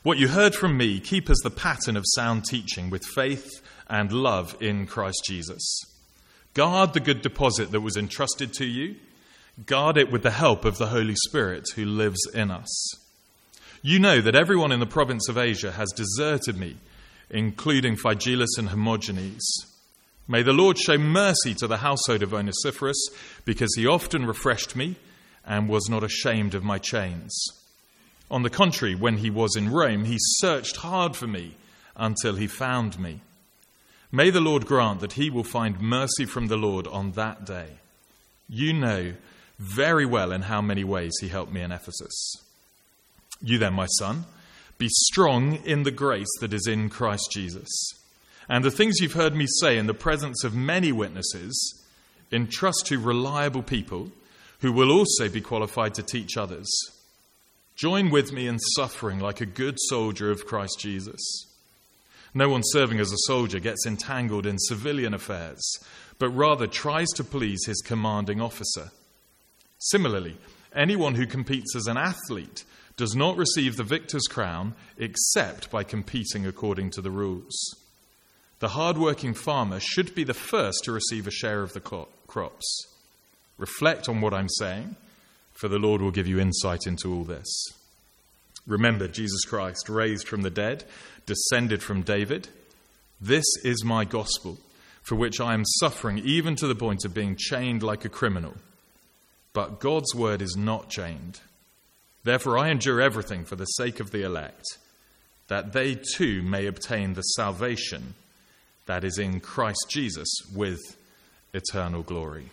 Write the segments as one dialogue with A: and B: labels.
A: What you heard from me, keep as the pattern of sound teaching with faith and love in Christ Jesus. Guard the good deposit that was entrusted to you. Guard it with the help of the Holy Spirit who lives in us. You know that everyone in the province of Asia has deserted me, including Phygelus and Hermogenes. May the Lord show mercy to the household of Onesiphorus, because he often refreshed me and was not ashamed of my chains. On the contrary, when he was in Rome, he searched hard for me until he found me. May the Lord grant that he will find mercy from the Lord on that day. You know very well in how many ways he helped me in Ephesus. You then, my son, be strong in the grace that is in Christ Jesus. And the things you've heard me say in the presence of many witnesses, entrust to reliable people who will also be qualified to teach others. Join with me in suffering like a good soldier of Christ Jesus. No one serving as a soldier gets entangled in civilian affairs, but rather tries to please his commanding officer. Similarly, anyone who competes as an athlete does not receive the victor's crown except by competing according to the rules. The hard-working farmer should be the first to receive a share of the crops. Reflect on what I'm saying, for the Lord will give you insight into all this. Remember, Jesus Christ, raised from the dead, descended from David. This is my gospel, for which I am suffering, even to the point of being chained like a criminal. But God's word is not chained. Therefore I endure everything for the sake of the elect, that they too may obtain the salvation that is in Christ Jesus with eternal glory.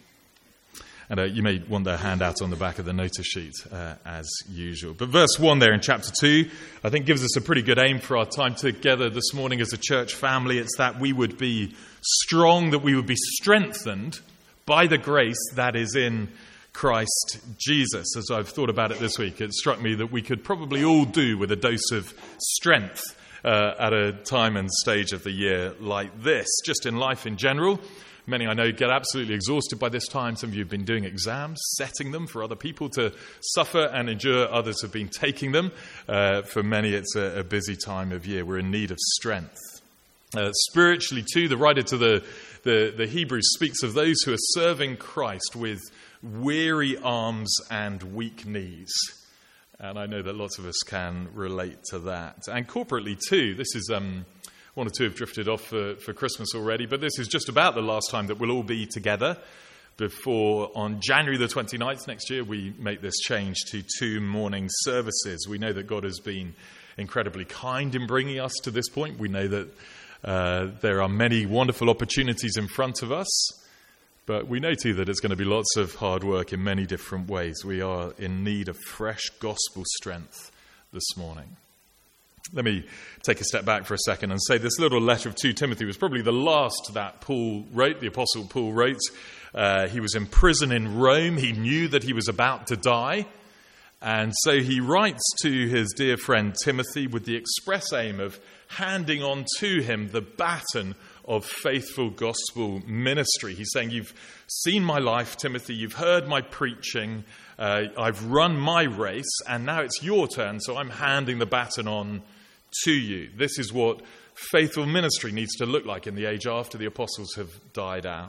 A: And you may want the handout on the back of the notice sheet, as usual. But verse 1 there in chapter 2, I think gives us a pretty good aim for our time together this morning as a church family. It's that we would be strong, that we would be strengthened by the grace that is in Christ Jesus. As I've thought about it this week, it struck me that we could probably all do with a dose of strength at a time and stage of the year like this, just in life in general. Many I know get absolutely exhausted by this time. Some of you have been doing exams, setting them for other people to suffer and endure. Others have been taking them. For many, it's a busy time of year. We're in need of strength. Spiritually, too, the writer to the Hebrews speaks of those who are serving Christ with weary arms and weak knees. And I know that lots of us can relate to that. And corporately, too, this is... One or two have drifted off for Christmas already, but this is just about the last time that we'll all be together before, on January the 29th next year, we make this change to 2 morning services. We know that God has been incredibly kind in bringing us to this point. We know that there are many wonderful opportunities in front of us, but we know too that it's going to be lots of hard work in many different ways. We are in need of fresh gospel strength this morning. Let me take a step back for a second and say this little letter of 2 Timothy was probably the last that Paul wrote, the Apostle Paul wrote. He was in prison in Rome. He knew that he was about to die. And so he writes to his dear friend Timothy with the express aim of handing on to him the baton of faithful gospel ministry. He's saying, you've seen my life, Timothy. You've heard my preaching. I've run my race, and now it's your turn. So I'm handing the baton on to you. This is what faithful ministry needs to look like in the age after the apostles have died out.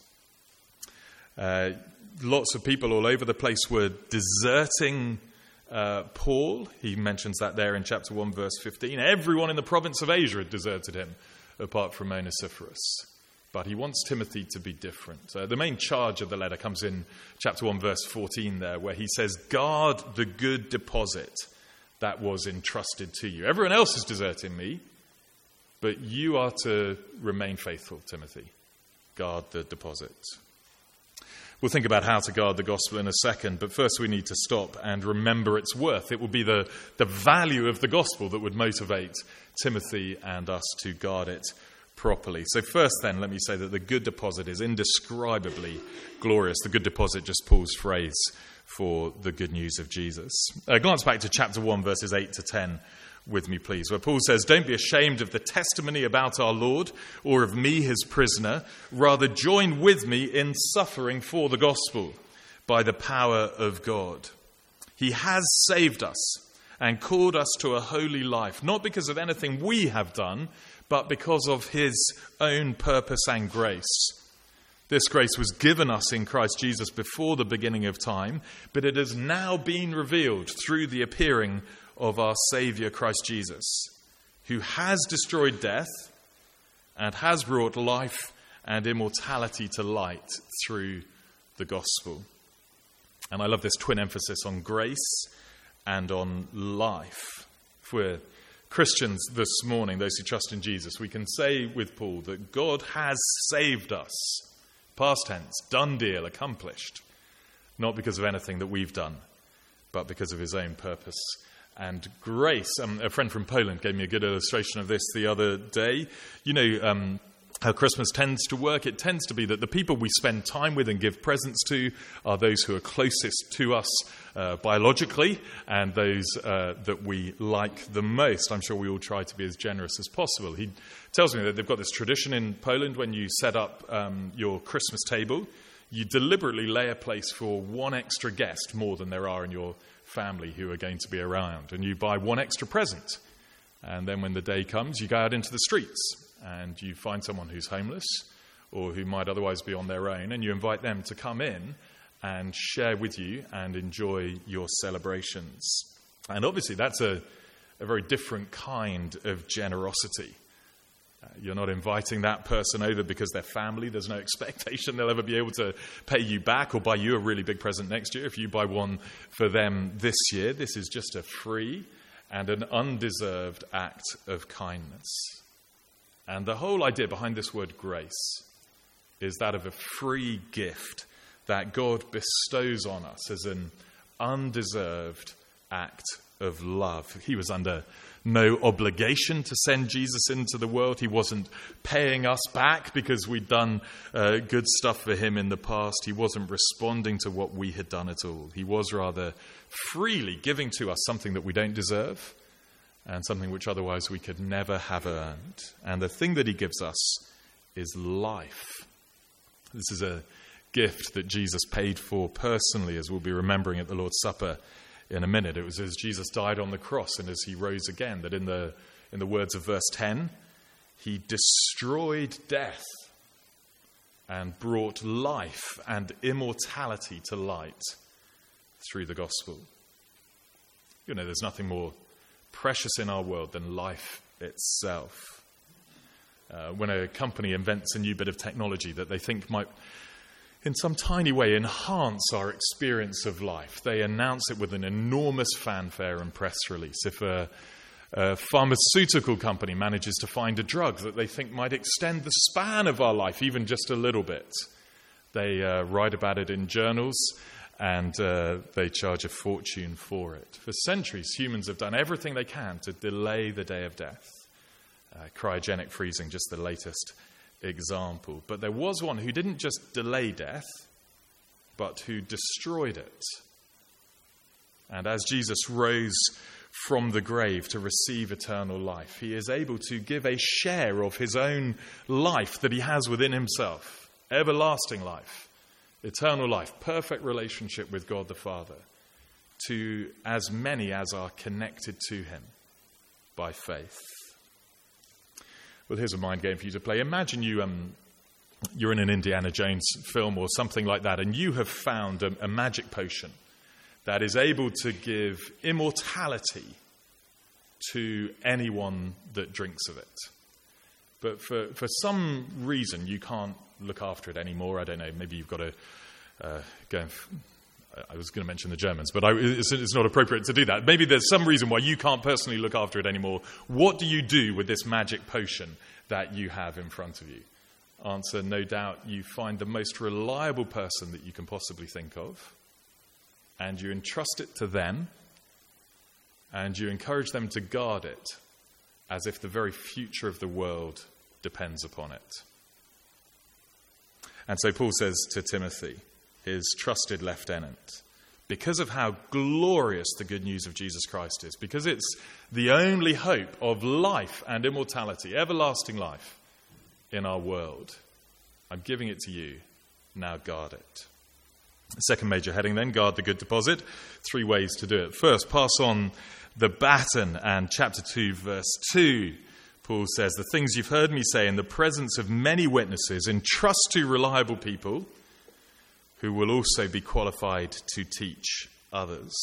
A: Lots of people all over the place were deserting Paul. He mentions that there in chapter 1, verse 15. Everyone in the province of Asia had deserted him, apart from Onesiphorus. But he wants Timothy to be different. The main charge of the letter comes in chapter 1, verse 14 there, where he says, guard the good deposit that was entrusted to you. Everyone else is deserting me, but you are to remain faithful, Timothy. Guard the deposit. We'll think about how to guard the gospel in a second, but first we need to stop and remember its worth. It will be the value of the gospel that would motivate Timothy and us to guard it properly. So first then, let me say that the good deposit is indescribably glorious. The good deposit, just Paul's phrase for the good news of Jesus. Glance back to chapter 1, verses 8 to 10 with me, please, where Paul says, don't be ashamed of the testimony about our Lord or of me, his prisoner. Rather, join with me in suffering for the gospel by the power of God. He has saved us and called us to a holy life, not because of anything we have done, but because of his own purpose and grace. This grace was given us in Christ Jesus before the beginning of time, but it has now been revealed through the appearing of our Saviour Christ Jesus, who has destroyed death and has brought life and immortality to light through the gospel. And I love this twin emphasis on grace and on life. If we're Christians this morning, those who trust in Jesus, we can say with Paul that God has saved us. Past tense, done deal, accomplished. Not because of anything that we've done, but because of his own purpose and grace. A friend from Poland gave me a good illustration of this the other day. You know how Christmas tends to work. It tends to be that the people we spend time with and give presents to are those who are closest to us biologically and those that we like the most. I'm sure we all try to be as generous as possible. He tells me that they've got this tradition in Poland when you set up your Christmas table, you deliberately lay a place for one extra guest more than there are in your family who are going to be around, and you buy one extra present. And then when the day comes, you go out into the streets and you find someone who's homeless or who might otherwise be on their own, and you invite them to come in and share with you and enjoy your celebrations. And obviously that's a very different kind of generosity. You're not inviting that person over because they're family. There's no expectation they'll ever be able to pay you back or buy you a really big present next year if you buy one for them this year. This is just a free and an undeserved act of kindness. And the whole idea behind this word grace is that of a free gift that God bestows on us as an undeserved act of love. He was under no obligation to send Jesus into the world. He wasn't paying us back because we'd done good stuff for him in the past. He wasn't responding to what we had done at all. He was rather freely giving to us something that we don't deserve and something which otherwise we could never have earned. And the thing that he gives us is life. This is a gift that Jesus paid for personally, as we'll be remembering at the Lord's Supper in a minute. It was as Jesus died on the cross and as he rose again that in the words of verse 10, he destroyed death and brought life and immortality to light through the gospel. You know, there's nothing more precious in our world than life itself. When a company invents a new bit of technology that they think might in some tiny way enhance our experience of life, they announce it with an enormous fanfare and press release. If a pharmaceutical company manages to find a drug that they think might extend the span of our life even just a little bit, they write about it in journals and they charge a fortune for it. For centuries, humans have done everything they can to delay the day of death. Cryogenic freezing, just the latest example. But there was one who didn't just delay death, but who destroyed it. And as Jesus rose from the grave to receive eternal life, he is able to give a share of his own life that he has within himself, everlasting life, eternal life, perfect relationship with God the Father, to as many as are connected to him by faith. Well, here's a mind game for you to play. Imagine you're in an Indiana Jones film or something like that, and you have found a magic potion that is able to give immortality to anyone that drinks of it. But for some reason, you can't look after it anymore. I don't know, maybe you've got to go and... I was going to mention the Germans, but it's not appropriate to do that. Maybe there's some reason why you can't personally look after it anymore. What do you do with this magic potion that you have in front of you? Answer, no doubt, you find the most reliable person that you can possibly think of, and you entrust it to them, and you encourage them to guard it as if the very future of the world depends upon it. And so Paul says to Timothy, his trusted lieutenant, because of how glorious the good news of Jesus Christ is, because it's the only hope of life and immortality, everlasting life in our world, I'm giving it to you. Now guard it. The second major heading then, guard the good deposit. 3 ways to do it. First, pass on the baton. And chapter 2, verse 2, Paul says, "The things you've heard me say in the presence of many witnesses, entrust to reliable people who will also be qualified to teach others."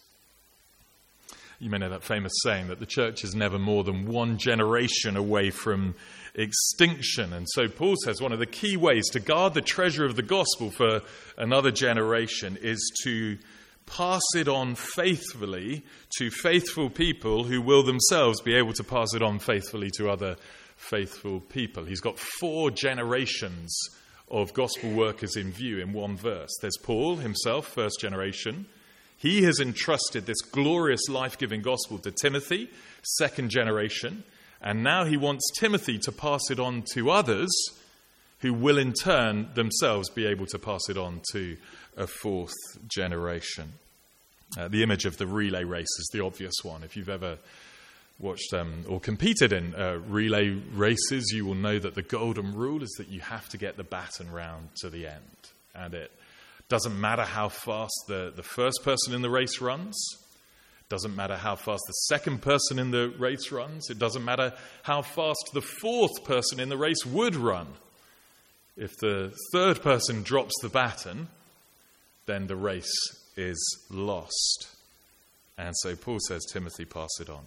A: You may know that famous saying that the church is never more than one generation away from extinction. And so Paul says one of the key ways to guard the treasure of the gospel for another generation is to pass it on faithfully to faithful people who will themselves be able to pass it on faithfully to other faithful people. He's got 4 generations of gospel workers in view in one verse. There's Paul himself, first generation. He has entrusted this glorious life-giving gospel to Timothy, second generation. And now he wants Timothy to pass it on to others who will in turn themselves be able to pass it on to a 4th generation. The image of the relay race is the obvious one. If you've ever watched or competed in relay races, you will know that the golden rule is that you have to get the baton round to the end. And it doesn't matter how fast the first person in the race runs. Doesn't matter how fast the second person in the race runs. It doesn't matter how fast the 4th person in the race would run. If the 3rd person drops the baton, then the race is lost. And so Paul says, Timothy, pass it on.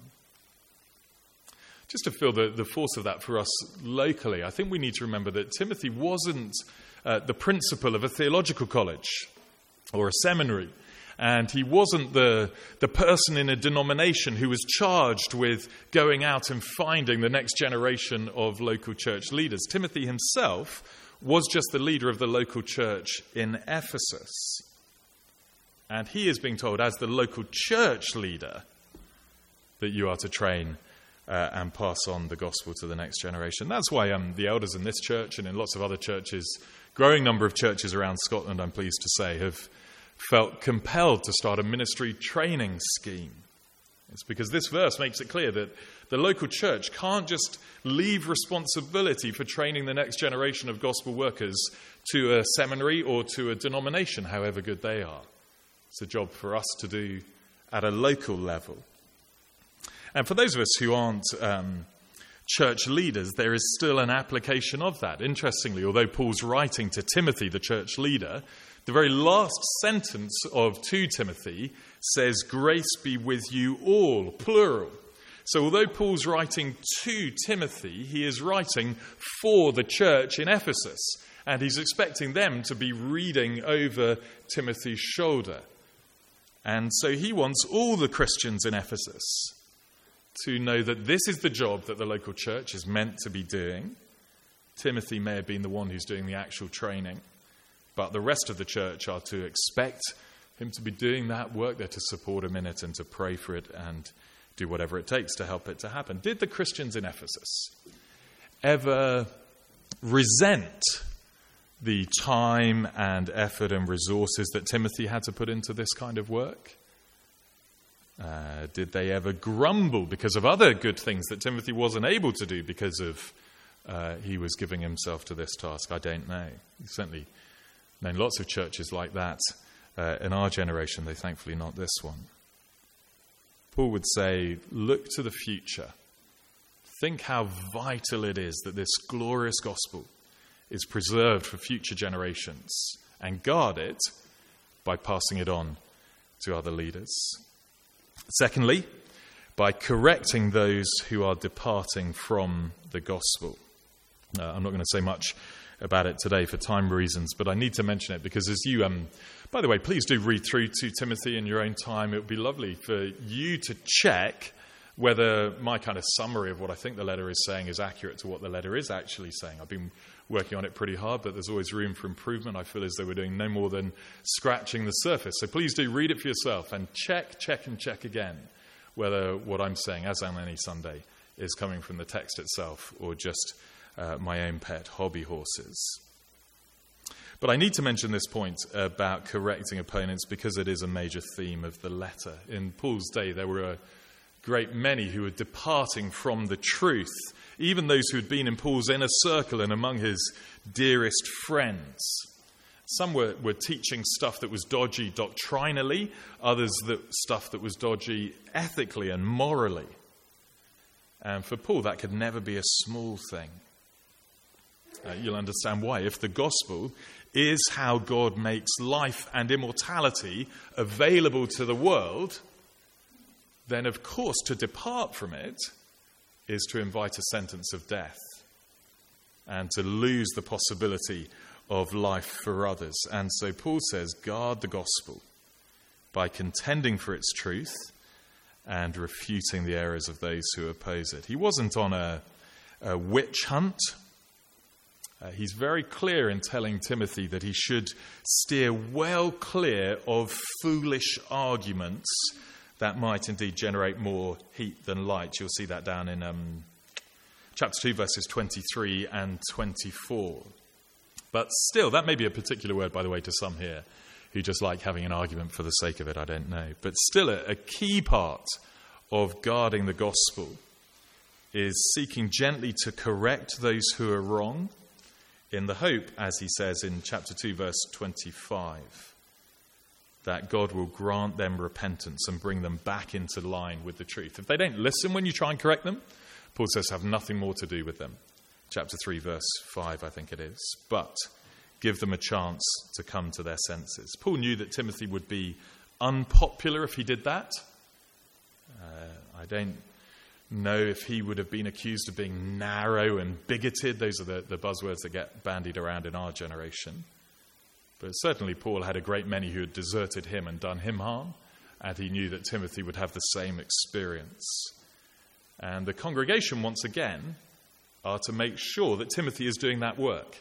A: Just to feel the force of that for us locally, I think we need to remember that Timothy wasn't the principal of a theological college or a seminary. And he wasn't the person in a denomination who was charged with going out and finding the next generation of local church leaders. Timothy himself was just the leader of the local church in Ephesus. And he is being told, as the local church leader, that you are to train and pass on the gospel to the next generation. That's why the elders in this church and in lots of other churches, growing number of churches around Scotland, I'm pleased to say, have felt compelled to start a ministry training scheme. It's because this verse makes it clear that the local church can't just leave responsibility for training the next generation of gospel workers to a seminary or to a denomination, however good they are. It's a job for us to do at a local level. And for those of us who aren't church leaders, there is still an application of that. Interestingly, although Paul's writing to Timothy, the church leader, the very last sentence of 2 Timothy says, "Grace be with you all," plural. So although Paul's writing to Timothy, he is writing for the church in Ephesus. And he's expecting them to be reading over Timothy's shoulder. And so he wants all the Christians in Ephesus to know that this is the job that the local church is meant to be doing. Timothy may have been the one who's doing the actual training, but the rest of the church are to expect him to be doing that work. They're to support him in it and to pray for it and do whatever it takes to help it to happen. Did the Christians in Ephesus ever resent the time and effort and resources that Timothy had to put into this kind of work? Did they ever grumble because of other good things that Timothy wasn't able to do because of he was giving himself to this task? I don't know. We've certainly known lots of churches like that in our generation, though thankfully not this one. Paul would say, look to the future. Think how vital it is that this glorious gospel is preserved for future generations, and guard it by passing it on to other leaders. Secondly, by correcting those who are departing from the gospel. I'm not going to say much about it today for time reasons, but I need to mention it because as you, by the way, please do read through 2 Timothy in your own time. It would be lovely for you to check whether my kind of summary of what I think the letter is saying is accurate to what the letter is actually saying. I've been working on it pretty hard, but there's always room for improvement. I feel as though we're doing no more than scratching the surface. So please do read it for yourself and check again whether what I'm saying, as on any Sunday, is coming from the text itself or just my own pet hobby horses. But I need to mention this point about correcting opponents because it is a major theme of the letter. In Paul's day, there were a great many who were departing from the truth, even those who had been in Paul's inner circle and among his dearest friends. Some were teaching stuff that was dodgy doctrinally, others stuff that was dodgy ethically and morally. And for Paul, that could never be a small thing. You'll understand why. If the gospel is how God makes life and immortality available to the world, then of course to depart from it is to invite a sentence of death and to lose the possibility of life for others. And so Paul says, guard the gospel by contending for its truth and refuting the errors of those who oppose it. He wasn't on a witch hunt. He's very clear in telling Timothy that he should steer well clear of foolish arguments that might indeed generate more heat than light. You'll see that down in chapter 2, verses 23 and 24. But still, that may be a particular word, by the way, to some here who just like having an argument for the sake of it, I don't know. But still, a key part of guarding the gospel is seeking gently to correct those who are wrong in the hope, as he says in chapter 2, verse 25, that God will grant them repentance and bring them back into line with the truth. If they don't listen when you try and correct them, Paul says have nothing more to do with them. Chapter 3, verse 5, I think it is. But give them a chance to come to their senses. Paul knew that Timothy would be unpopular if he did that. I don't know if he would have been accused of being narrow and bigoted. Those are the buzzwords that get bandied around in our generation. But certainly Paul had a great many who had deserted him and done him harm, and he knew that Timothy would have the same experience. And the congregation, once again, are to make sure that Timothy is doing that work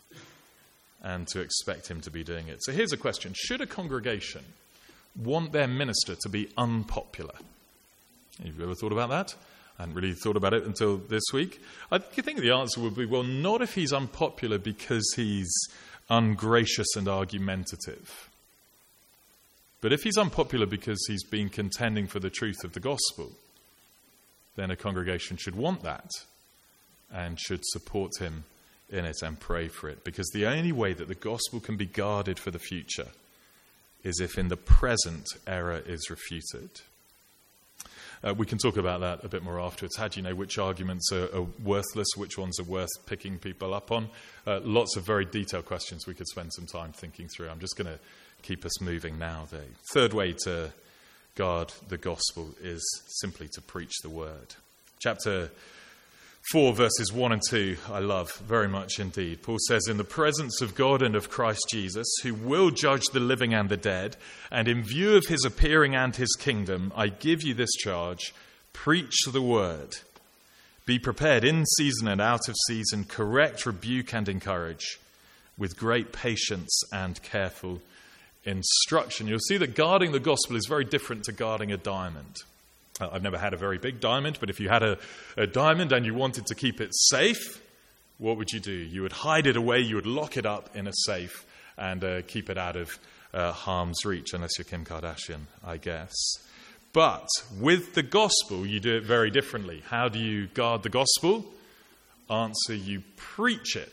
A: and to expect him to be doing it. So here's a question. Should a congregation want their minister to be unpopular? Have you ever thought about that? I hadn't really thought about it until this week. I think the answer would be, well, not if he's unpopular because he's ungracious and argumentative. But if he's unpopular because he's been contending for the truth of the gospel, then a congregation should want that and should support him in it and pray for it. Because the only way that the gospel can be guarded for the future is if in the present error is refuted. We can talk about that a bit more afterwards. How do you know which arguments are worthless, which ones are worth picking people up on? Lots of very detailed questions we could spend some time thinking through. I'm just going to keep us moving now, though. Third way to guard the gospel is simply to preach the word. Chapter 4, verses 1 and 2, I love very much indeed. Paul says, in the presence of God and of Christ Jesus, who will judge the living and the dead, and in view of his appearing and his kingdom, I give you this charge, preach the word. Be prepared in season and out of season, correct, rebuke, and encourage, with great patience and careful instruction. You'll see that guarding the gospel is very different to guarding a diamond. I've never had a very big diamond, but if you had a diamond and you wanted to keep it safe, what would you do? You would hide it away, you would lock it up in a safe and keep it out of harm's reach, unless you're Kim Kardashian, I guess. But with the gospel, you do it very differently. How do you guard the gospel? Answer, you preach it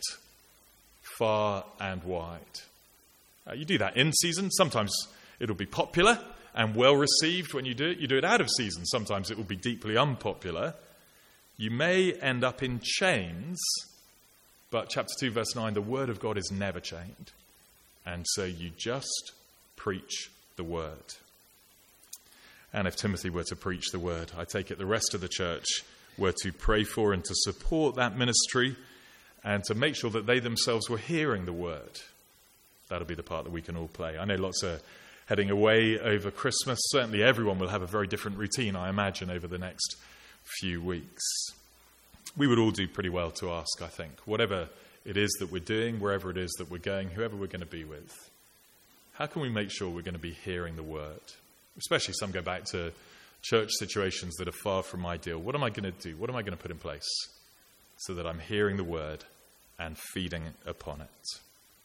A: far and wide. You do that in season. Sometimes it'll be popular and well received when you do it. You do it out of season. Sometimes it will be deeply unpopular. You may end up in chains, but chapter 2, verse 9, the word of God is never chained. And so you just preach the word. And if Timothy were to preach the word, I take it the rest of the church were to pray for and to support that ministry and to make sure that they themselves were hearing the word. That'll be the part that we can all play. I know lots are heading away over Christmas. Certainly everyone will have a very different routine, I imagine, over the next few weeks. We would all do pretty well to ask, I think, whatever it is that we're doing, wherever it is that we're going, whoever we're going to be with, how can we make sure we're going to be hearing the word? Especially some go back to church situations that are far from ideal. What am I going to do? What am I going to put in place so that I'm hearing the word and feeding upon it?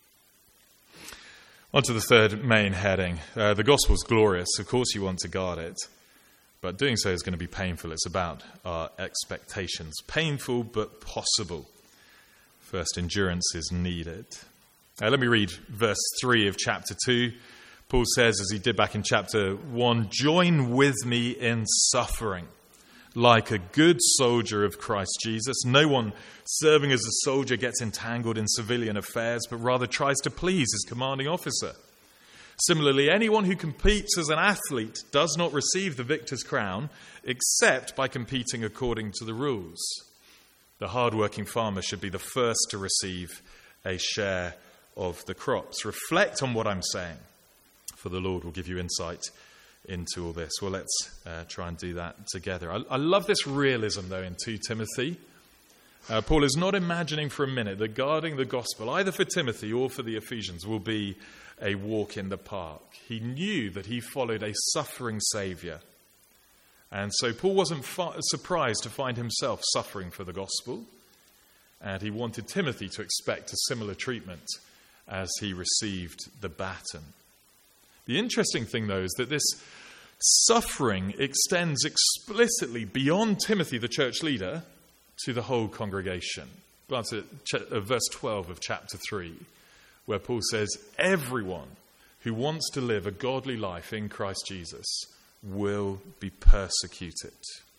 A: On to the third main heading. The gospel's glorious. Of course you want to guard it. But doing so is going to be painful. It's about our expectations. Painful but possible. First, endurance is needed. Let me read verse 3 of chapter 2. Paul says, as he did back in chapter 1, "Join with me in suffering, like a good soldier of Christ Jesus. No one serving as a soldier gets entangled in civilian affairs, but rather tries to please his commanding officer. Similarly, anyone who competes as an athlete does not receive the victor's crown except by competing according to the rules. The hard-working farmer should be the first to receive a share of the crops." Reflect on what I'm saying, for the Lord will give you insight into all this. Well, let's try and do that together. I love this realism, though, in 2 Timothy. Paul is not imagining for a minute that guarding the gospel, either for Timothy or for the Ephesians, will be a walk in the park. He knew that he followed a suffering Saviour. And so Paul wasn't surprised to find himself suffering for the gospel. And he wanted Timothy to expect a similar treatment as he received the baton. The interesting thing, though, is that this suffering extends explicitly beyond Timothy, the church leader, to the whole congregation. Glance at verse 12 of chapter 3, where Paul says, "Everyone who wants to live a godly life in Christ Jesus will be persecuted."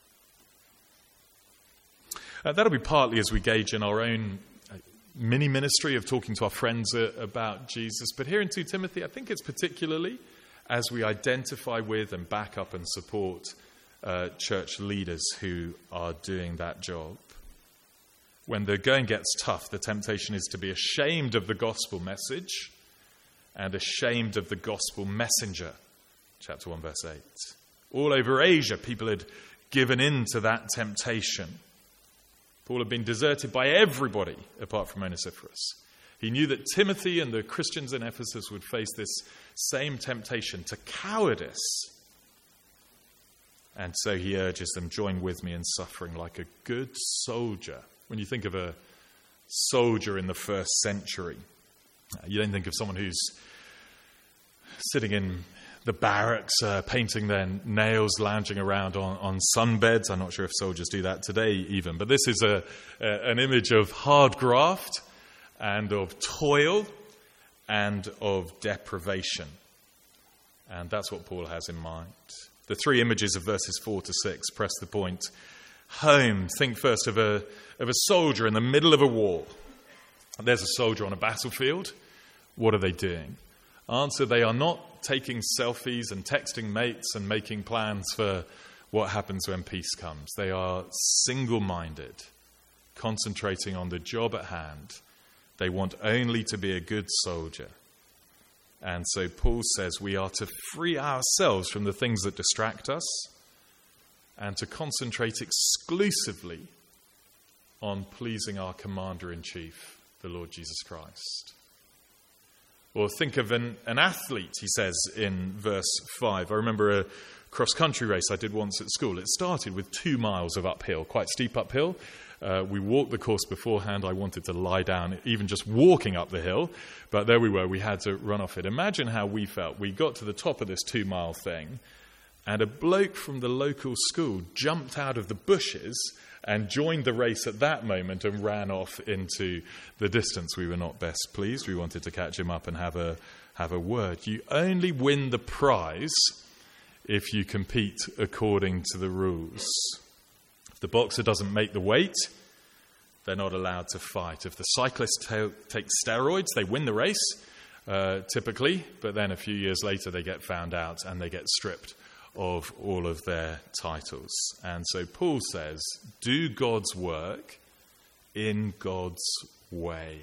A: That'll be partly as we gauge in our own mini-ministry of talking to our friends about Jesus. But here in 2 Timothy, I think it's particularly as we identify with and back up and support church leaders who are doing that job. When the going gets tough, the temptation is to be ashamed of the gospel message and ashamed of the gospel messenger. Chapter 1, verse 8. All over Asia, people had given in to that temptation. Paul had been deserted by everybody apart from Onesiphorus. He knew that Timothy and the Christians in Ephesus would face this same temptation to cowardice. And so he urges them, "Join with me in suffering like a good soldier." When you think of a soldier in the first century, you don't think of someone who's sitting in the barracks, painting their nails, lounging around on sunbeds. I'm not sure if soldiers do that today even, but this is an image of hard graft and of toil and of deprivation. And that's what Paul has in mind. The 3 images of verses 4 to 6 press the point home. Think first of a soldier in the middle of a war. There's a soldier on a battlefield. What are they doing? Answer, they are not taking selfies and texting mates and making plans for what happens when peace comes. They are single-minded, concentrating on the job at hand. They want only to be a good soldier. And so Paul says we are to free ourselves from the things that distract us and to concentrate exclusively on pleasing our Commander-in-Chief, the Lord Jesus Christ. Or think of an athlete, he says in verse 5. I remember a cross-country race I did once at school. It started with 2 miles of uphill, quite steep uphill. We walked the course beforehand. I wanted to lie down, even just walking up the hill. But there we were. We had to run off it. Imagine how we felt. We got to the top of this 2-mile thing, and a bloke from the local school jumped out of the bushes and joined the race at that moment and ran off into the distance. We were not best pleased. We wanted to catch him up and have a word. You only win the prize if you compete according to the rules. If the boxer doesn't make the weight, they're not allowed to fight. If the cyclist takes steroids, they win the race, typically, but then a few years later they get found out and they get stripped of all of their titles. And so Paul says, do God's work in God's way.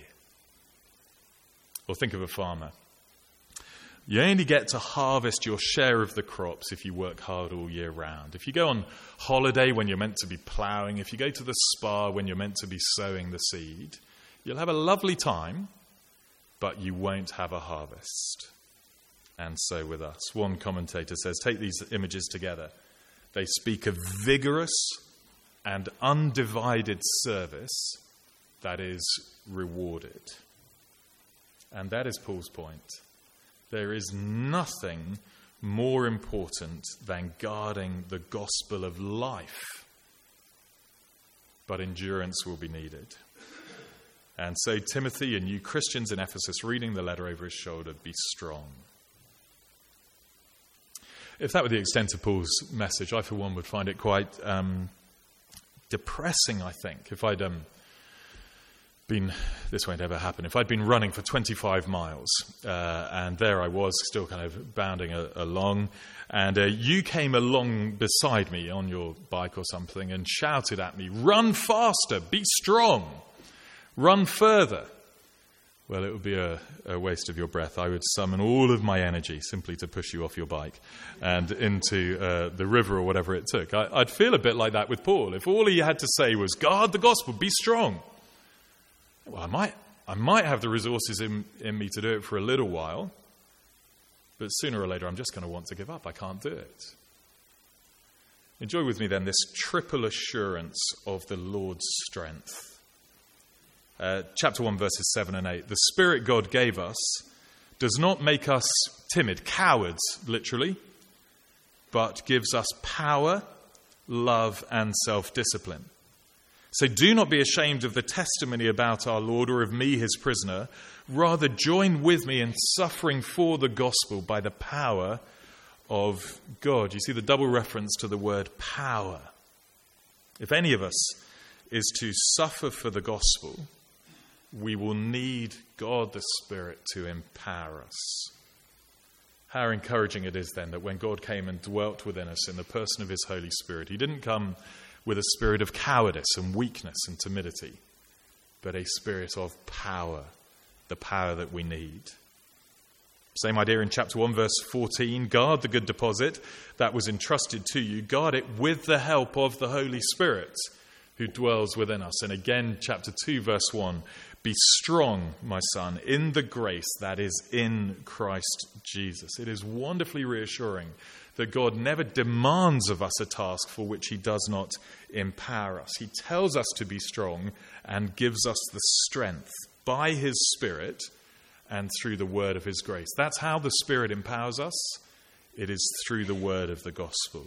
A: Or think of a farmer. You only get to harvest your share of the crops if you work hard all year round. If you go on holiday when you're meant to be ploughing, if you go to the spa when you're meant to be sowing the seed, you'll have a lovely time, but you won't have a harvest. And so with us. One commentator says, take these images together. They speak of vigorous and undivided service that is rewarded. And that is Paul's point. There is nothing more important than guarding the gospel of life. But endurance will be needed. And so Timothy and you Christians in Ephesus reading the letter over his shoulder, be strong. If that were the extent of Paul's message, I for one would find it quite depressing, I think. If I'd been, this won't ever happen, if I'd been running for 25 miles and there I was still kind of bounding along, and you came along beside me on your bike or something and shouted at me, "Run faster, be strong, run further." Well, it would be a waste of your breath. I would summon all of my energy simply to push you off your bike and into the river or whatever it took. I'd feel a bit like that with Paul. If all he had to say was, guard the gospel, be strong. Well, I might have the resources in me to do it for a little while, but sooner or later I'm just going to want to give up. I can't do it. Enjoy with me then this triple assurance of the Lord's strength. Chapter 1, verses 7 and 8. The Spirit God gave us does not make us timid, cowards, literally, but gives us power, love, and self-discipline. So do not be ashamed of the testimony about our Lord or of me, his prisoner. Rather, join with me in suffering for the gospel by the power of God. You see the double reference to the word power. If any of us is to suffer for the gospel, we will need God the Spirit to empower us. How encouraging it is then that when God came and dwelt within us in the person of his Holy Spirit, he didn't come with a spirit of cowardice and weakness and timidity, but a spirit of power, the power that we need. Same idea in chapter 1, verse 14. Guard the good deposit that was entrusted to you. Guard it with the help of the Holy Spirit who dwells within us. And again, chapter 2, verse 1. Be strong, my son, in the grace that is in Christ Jesus. It is wonderfully reassuring that God never demands of us a task for which he does not empower us. He tells us to be strong and gives us the strength by his Spirit and through the word of his grace. That's how the Spirit empowers us. It is through the word of the gospel.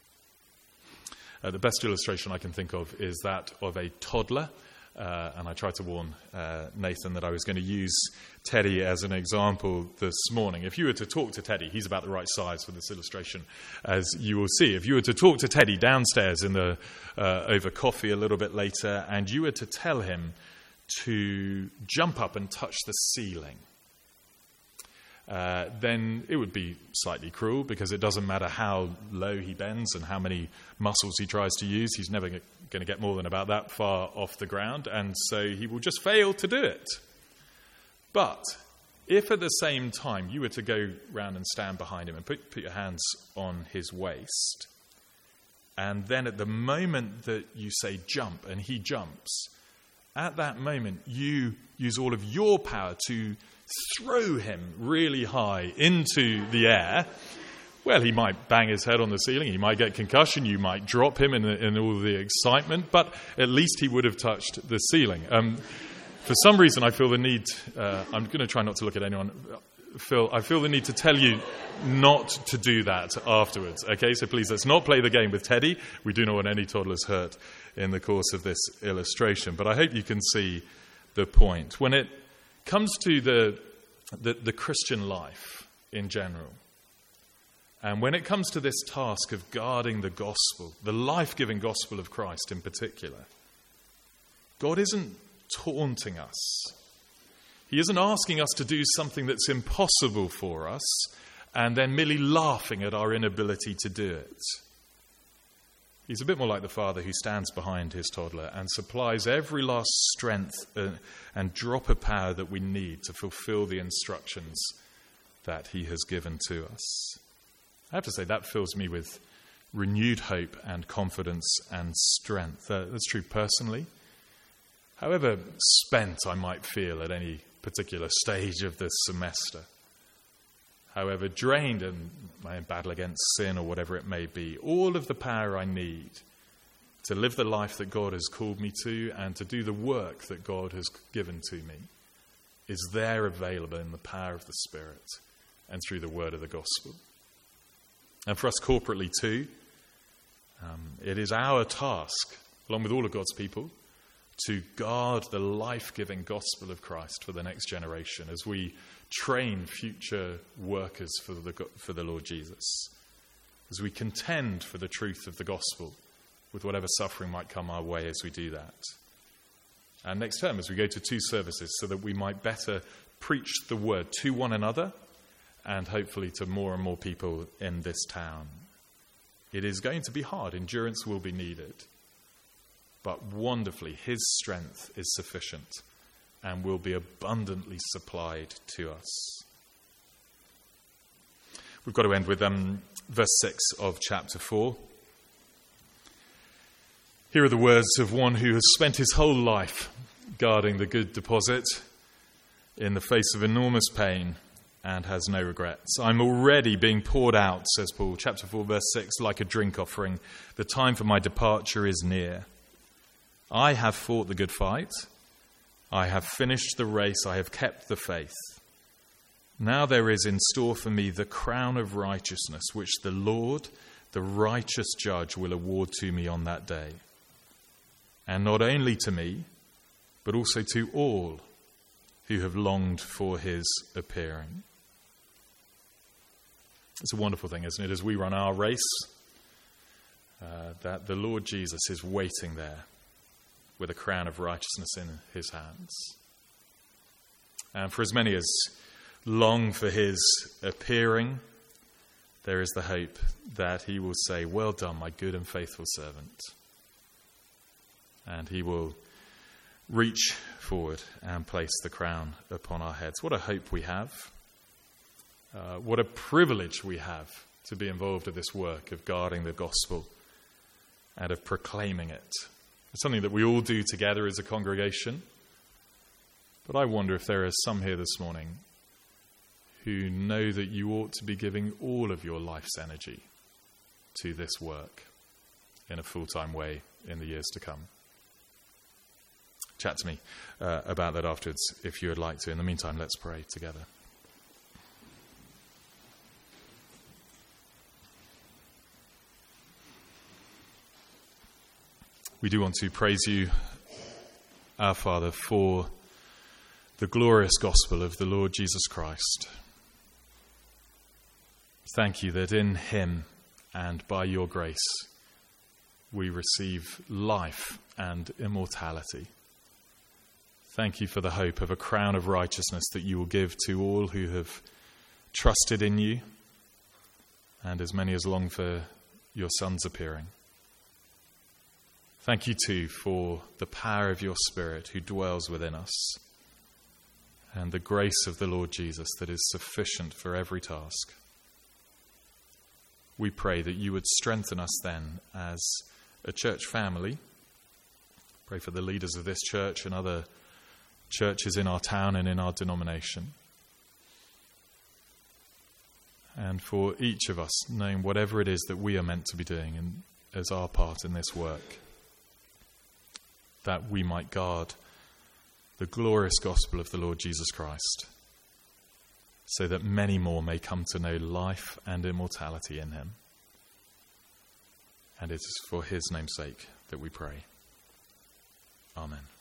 A: The best illustration I can think of is that of a toddler. And I tried to warn Nathan that I was going to use Teddy as an example this morning. If you were to talk to Teddy, he's about the right size for this illustration, as you will see. If you were to talk to Teddy downstairs over coffee a little bit later, and you were to tell him to jump up and touch the ceiling, then it would be slightly cruel, because it doesn't matter how low he bends and how many muscles he tries to use. He's never going to get more than about that far off the ground, and so he will just fail to do it. But if at the same time you were to go round and stand behind him and put your hands on his waist, and then at the moment that you say jump and he jumps, at that moment you use all of your power to throw him really high into the air, well, he might bang his head on the ceiling, he might get concussion, you might drop him in all the excitement, but at least he would have touched the ceiling. For some reason, I feel the need, I'm going to try not to look at anyone, I feel the need to tell you not to do that afterwards, okay? So please, let's not play the game with Teddy. We do not want any toddlers hurt in the course of this illustration, but I hope you can see the point. When it comes to the Christian life in general, and when it comes to this task of guarding the gospel, the life-giving gospel of Christ in particular, God isn't taunting us. He isn't asking us to do something that's impossible for us and then merely laughing at our inability to do it. He's a bit more like the father who stands behind his toddler and supplies every last strength and drop of power that we need to fulfill the instructions that he has given to us. I have to say, that fills me with renewed hope and confidence and strength. That's true personally. However spent I might feel at any particular stage of this semester, however drained in my battle against sin or whatever it may be, all of the power I need to live the life that God has called me to and to do the work that God has given to me is there, available in the power of the Spirit and through the word of the gospel. And for us corporately too, it is our task, along with all of God's people, to guard the life-giving gospel of Christ for the next generation as we train future workers for the Lord Jesus, as we contend for the truth of the gospel with whatever suffering might come our way as we do that. And next term, as we go to 2 services, so that we might better preach the word to one another and hopefully to more and more people in this town. It is going to be hard. Endurance will be needed. But wonderfully, his strength is sufficient and will be abundantly supplied to us. We've got to end with verse 6 of chapter 4. Here are the words of one who has spent his whole life guarding the good deposit in the face of enormous pain and has no regrets. I'm already being poured out, says Paul, chapter 4, verse 6, like a drink offering. The time for my departure is near. I have fought the good fight. I have finished the race. I have kept the faith. Now there is in store for me the crown of righteousness, which the Lord, the righteous judge, will award to me on that day. And not only to me, but also to all who have longed for his appearing. It's a wonderful thing, isn't it, as we run our race, that the Lord Jesus is waiting there with a crown of righteousness in his hands. And for as many as long for his appearing, there is the hope that he will say, "Well done, my good and faithful servant." And he will reach forward and place the crown upon our heads. What a hope we have. What a privilege we have to be involved in this work of guarding the gospel and of proclaiming it. It's something that we all do together as a congregation. But I wonder if there are some here this morning who know that you ought to be giving all of your life's energy to this work in a full-time way in the years to come. Chat to me about that afterwards if you would like to. In the meantime, let's pray together. We do want to praise you, our Father, for the glorious gospel of the Lord Jesus Christ. Thank you that in him and by your grace we receive life and immortality. Thank you for the hope of a crown of righteousness that you will give to all who have trusted in you and as many as long for your Son's appearing. Thank you too for the power of your Spirit who dwells within us and the grace of the Lord Jesus that is sufficient for every task. We pray that you would strengthen us then as a church family. Pray for the leaders of this church and other churches in our town and in our denomination. And for each of us, knowing whatever it is that we are meant to be doing as our part in this work, that we might guard the glorious gospel of the Lord Jesus Christ, so that many more may come to know life and immortality in him. And it is for his name's sake that we pray. Amen.